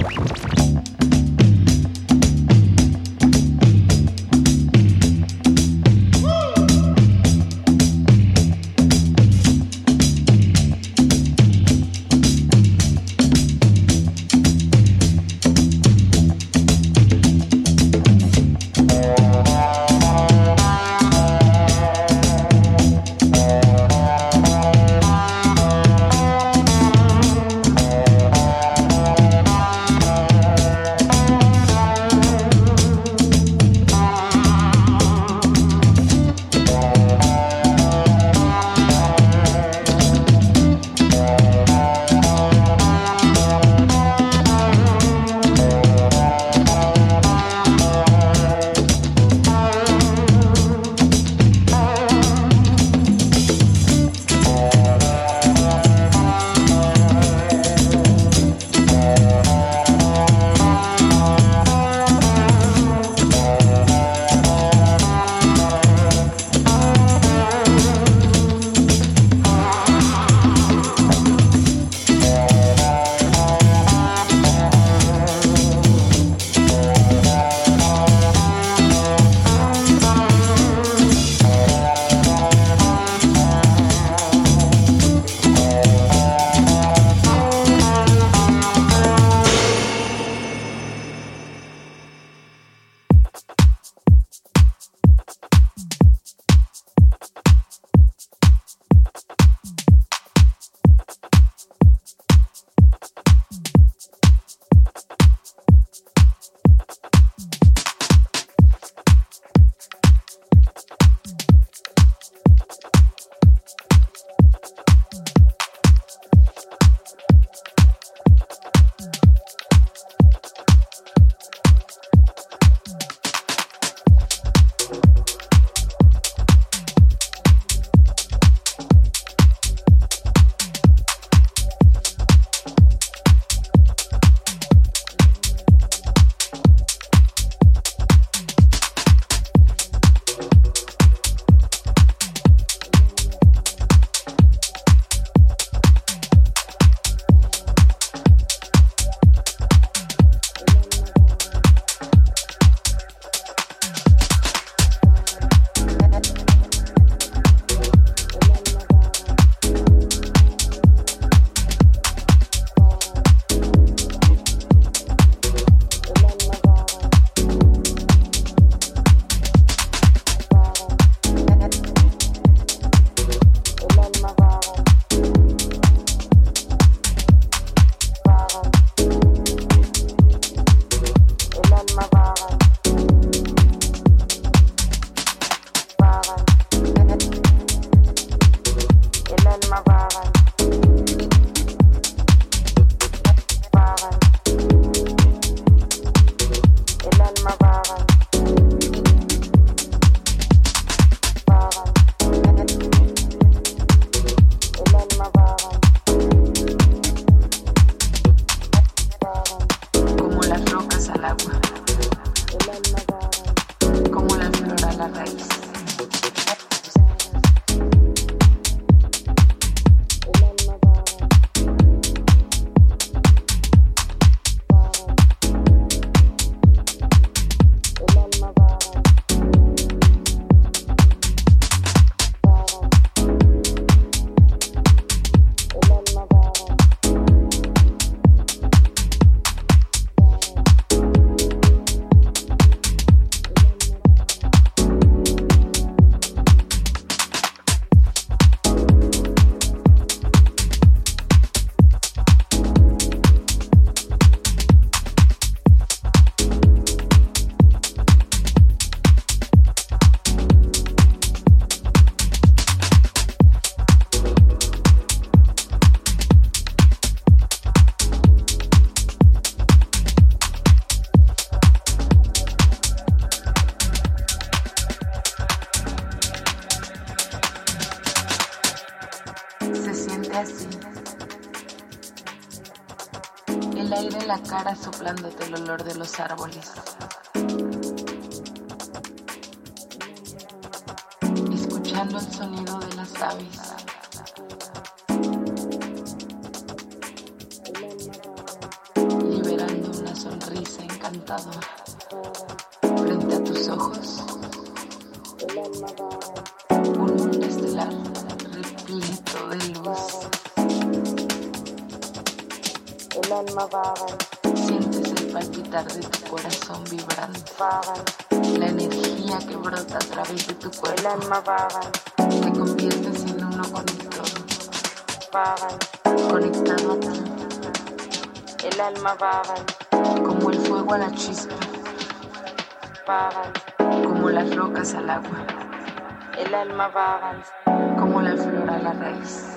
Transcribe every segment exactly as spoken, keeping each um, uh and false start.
así. El aire en la cara soplándote el olor de los árboles. Escuchando el sonido de las aves. Liberando encantador. Frente a tus ojos, un mundo estelar repleto de luz. El alma vaga, Sientes el palpitar de tu corazón vibrante, vaga, la energía que brota a través de tu el cuerpo. alma vaga, Te conviertes en uno con el todo, vaga, conectado a ti, el alma vaga, como el fuego a la chispa, vaga, como las rocas al agua, el alma vaga. como la flor a la raíz.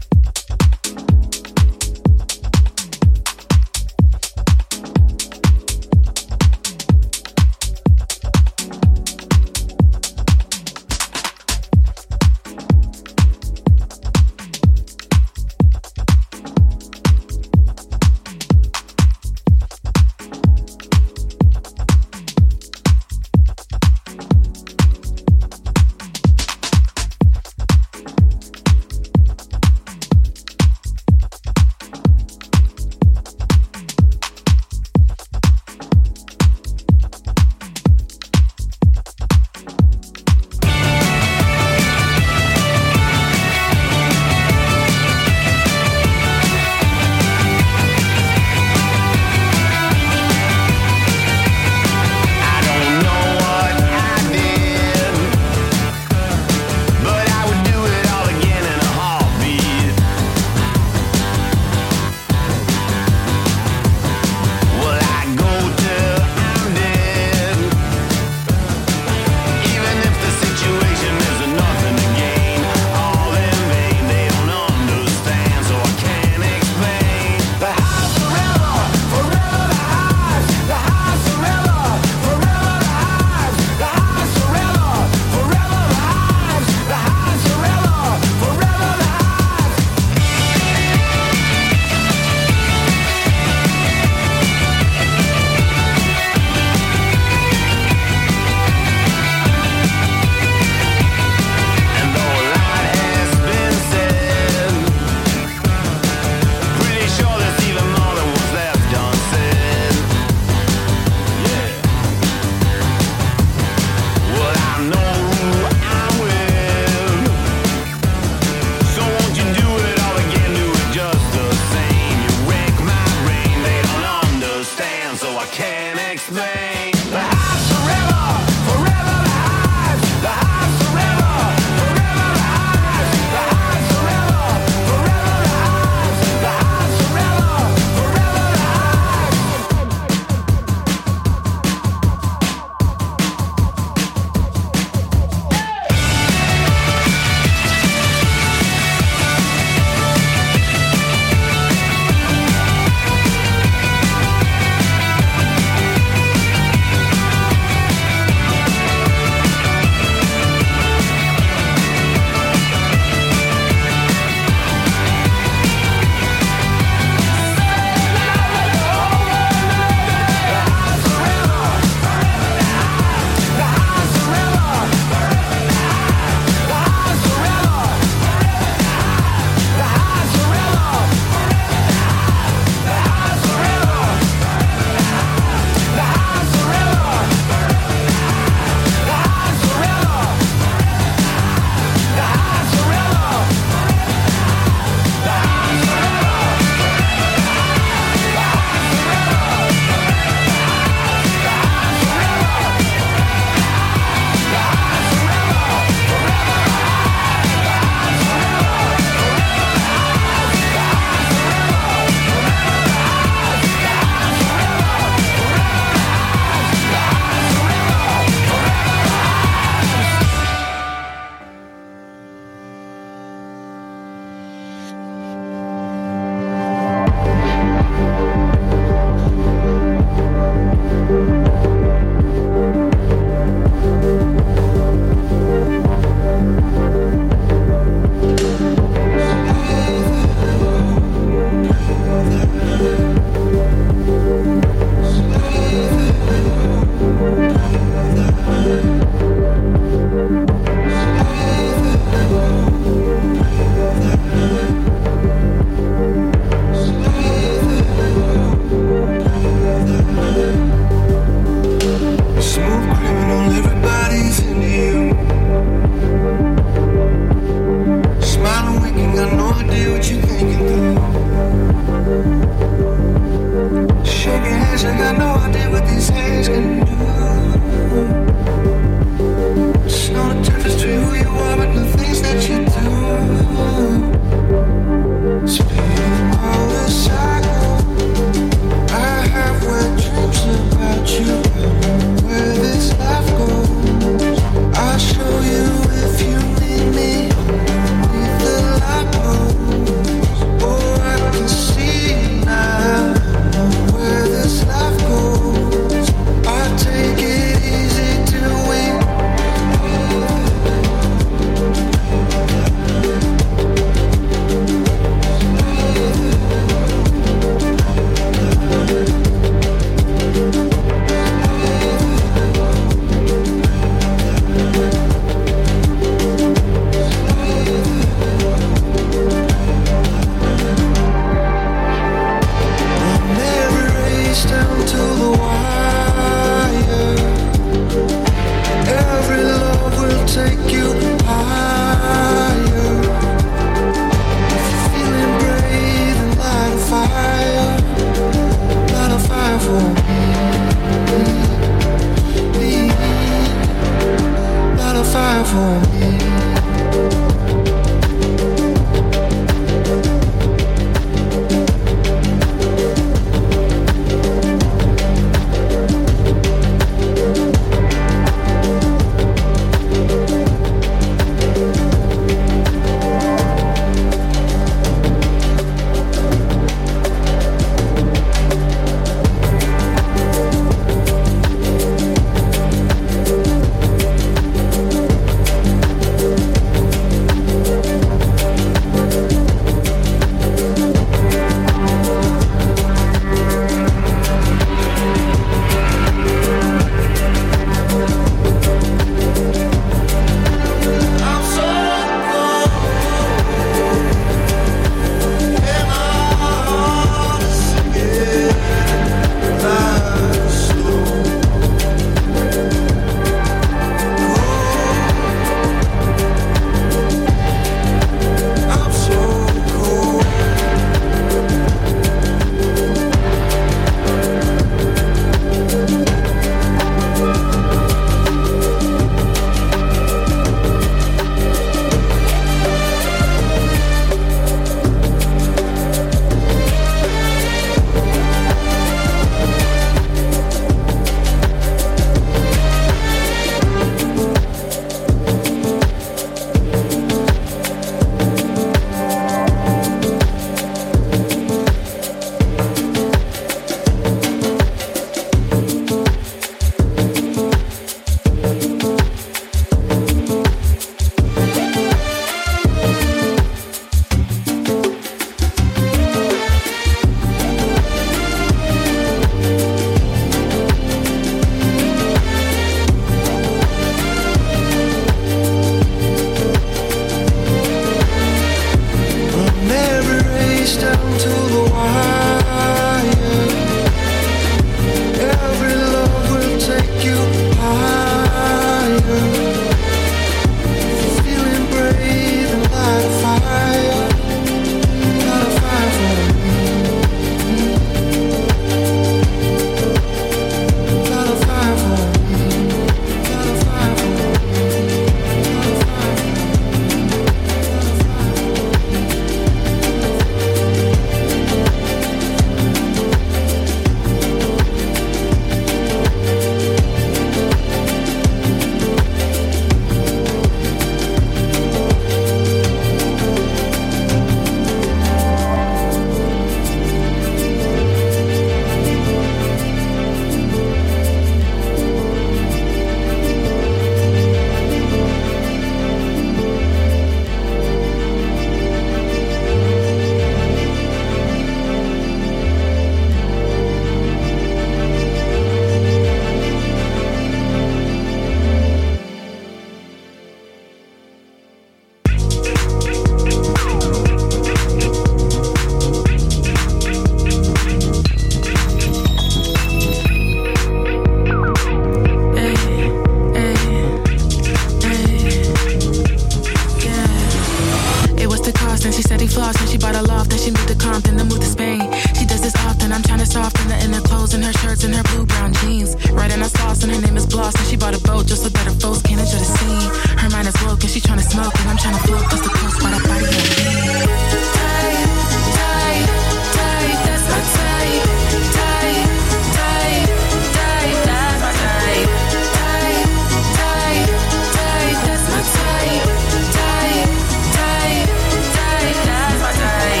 and she said he flossed and she bought a loft and she moved to Compton to move to Spain. She does this often, I'm trying to soften the inner clothes and her shirts and her blue brown jeans. Right in her sauce and her name is Bloss and she bought a boat just so that her folks can't enjoy the scene. Her mind is woke and she trying to smoke and I'm trying to float just to coast by that body on me. Tight, tight, tight, that's my type. Tight, tight, tight, that's my type. Tight, tight, tight, that's my type. Tight, tight, tight, that's my type.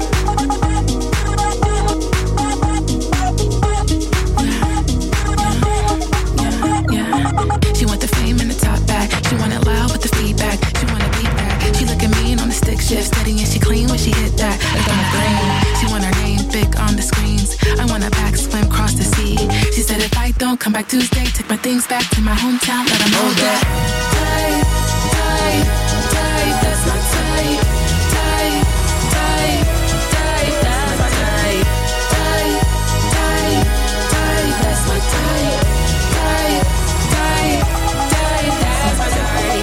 She want the fame and the top back. She want it loud with the feedback. She want to beat back. She looking mean on the stick shift, steady and she clean when she hit that. Like on the green. She want her name big on the screens. I want a back swim cross the sea. She said if I don't come back Tuesday, take my things back to my hometown, let them know that. Tight, tight, tight, that's my type. Tight, tight, tight, that's my type. Tight, tight, tight, that's my type. Tight, tight, tight, that's my type.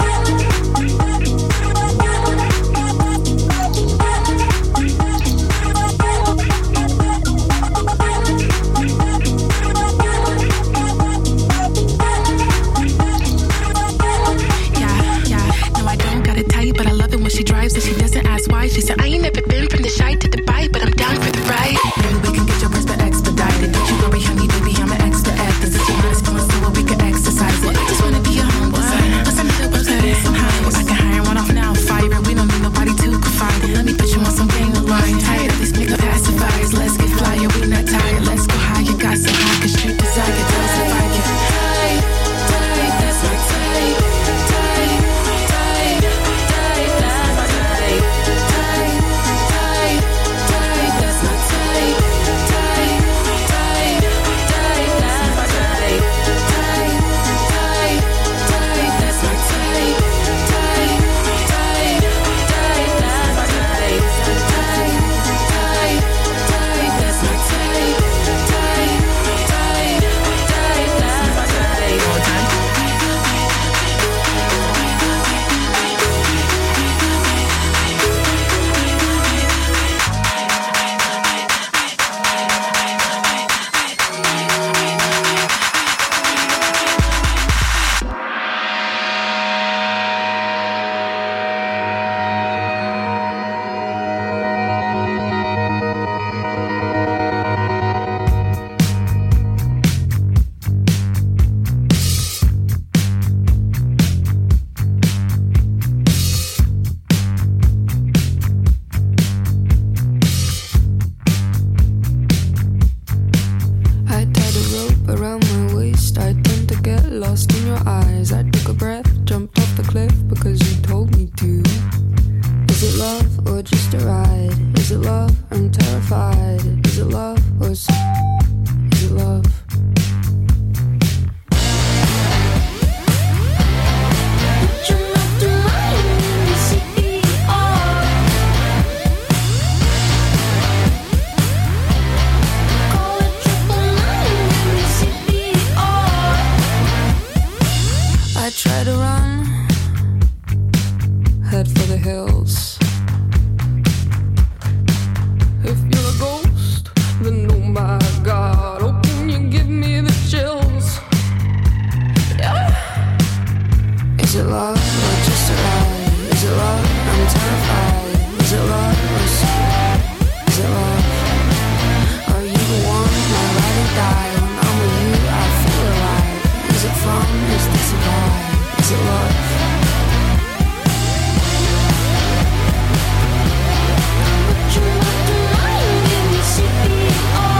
But I love it when she drives and she doesn't ask why. She said, I ain't never been from the shy to Dubai, but I'm down for the ride. Maybe we can get your breast expedited. Don't you worry, honey, baby, I'm an expert at this. If your mind is feeling so well, we can exercise it. I just wanna be your home designer. Let's send me the website somehow. I can hire one off now, fire it. We don't need nobody to confide it. Let me put you on some gang of line. Tired of these pick-up pacifiers. Let's get flyer, we not tired. Let's go higher, got so high, cause street desire tells if I get tight, tight, that's my type. Tight, tight, tight, that's my type. Tight, tight, tight, that's my type. Tight, tight, tight, that's my type. Tight, tight, tight, that's my type. Tight, tight, tight, that's my type. Tight, tight, tight, that's my type. Tight, tight, tight, that's my type. All time. I tied a rope around my waist. I tend to get lost in your eyes. I took a breath, jumped off the cliff because you told me to. Is it love or just a ride? Is it love? I'm terrified. Is it love or is, is it love? Put your mouth to mine, you C P R. Call it triple nine, you C P R. I try to run, head for the hills. If you're a ghost, then oh my God, oh can you give me the chills? Yeah. Is it love or just a ride? Is it love? I'm terrified. Is it love or is, is it love? Are you the one I ride or die? When I'm with you, I feel alive. Is it fun? Is this a vibe? Is it love? Put your mouth to mine, give me C P R.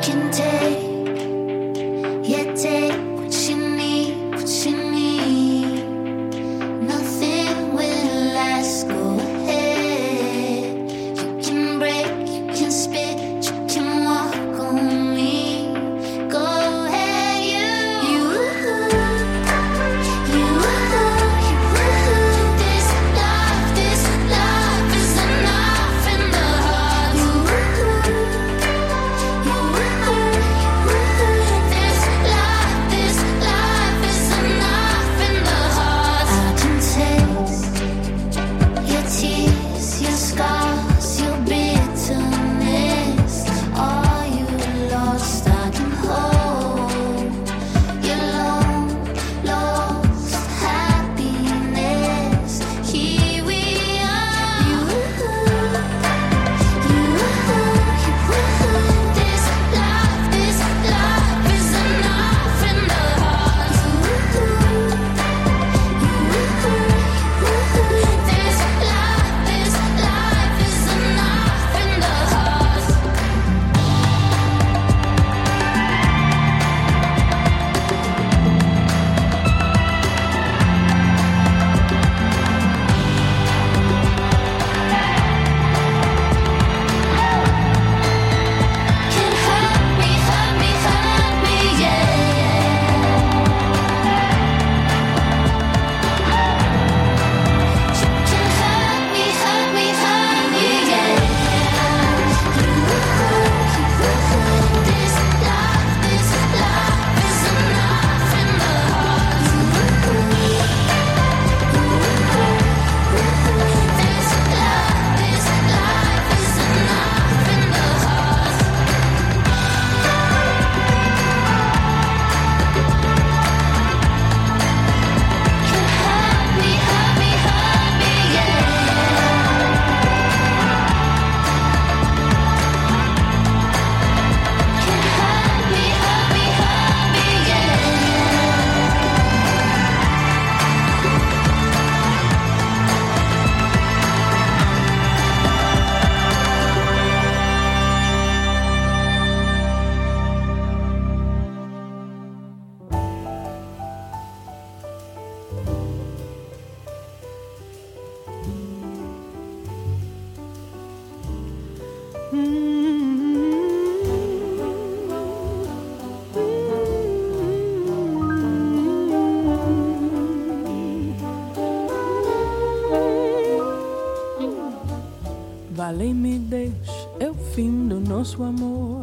Vale-me, deixe, é o fim do nosso amor.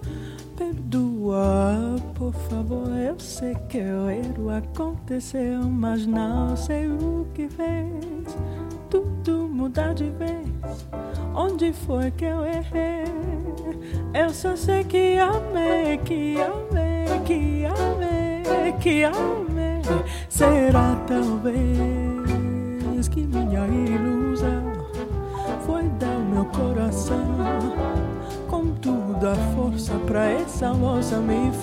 Perdoa, por favor, eu sei que o erro aconteceu, mas não sei o que fez tudo mudar de vez. Onde foi que eu errei? Eu só sei que amei, que amei, que amei, que amei. Será talvez que minha ilusão foi dar o meu coração com toda a força pra essa moça me